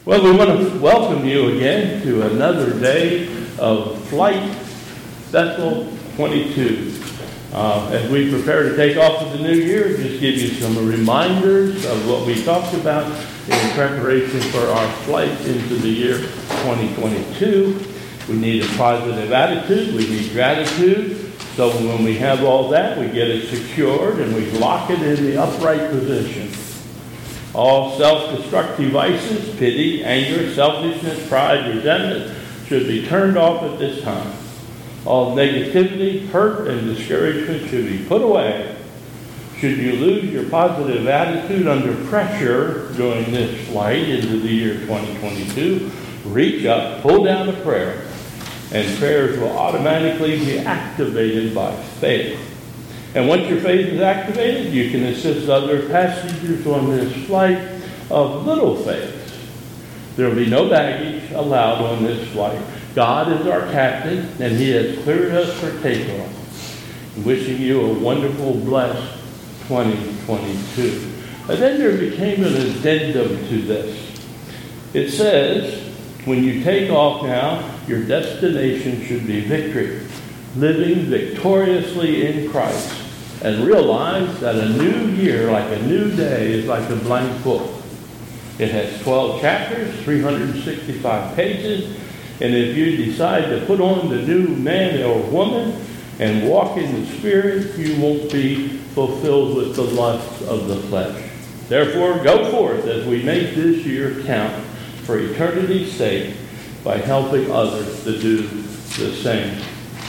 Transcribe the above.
Well, we want to welcome you again to another day of Flight Bethel 22. As we prepare to take off for the new year, just give you some reminders of what we talked about in preparation for our flight into the year 2022. We need a positive attitude. We need gratitude. So when we have all that, we get it secured and we lock it in the upright position. All self-destructive vices, pity, anger, selfishness, pride, resentment should be turned off at this time. All negativity, hurt, and discouragement should be put away. Should you lose your positive attitude under pressure during this flight into the year 2022, reach up, pull down a prayer, and prayers will automatically be activated by faith. And once your faith is activated, you can assist other passengers on this flight of little faith. There will be no baggage allowed on this flight. God is our captain, and He has cleared us for takeoff. I'm wishing you a wonderful, blessed 2022. And then there became an addendum to this. It says, when you take off now, your destination should be victory, living victoriously in Christ. And realize that a new year, like a new day, is like a blank book. It has 12 chapters, 365 pages, and if you decide to put on the new man or woman and walk in the Spirit, you won't be fulfilled with the lusts of the flesh. Therefore, go forth as we make this year count for eternity's sake by helping others to do the same.